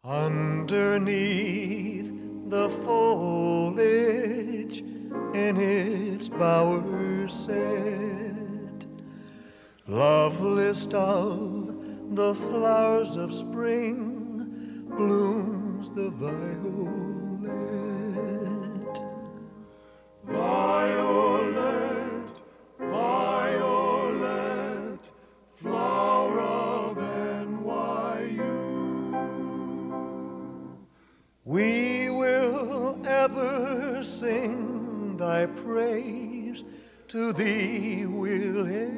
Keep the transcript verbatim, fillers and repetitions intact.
Underneath the foliage in its bowers set, loveliest of the flowers of spring, blooms the violet. Violet, violet, flower of N Y U. We will ever sing thy praise, to thee we'll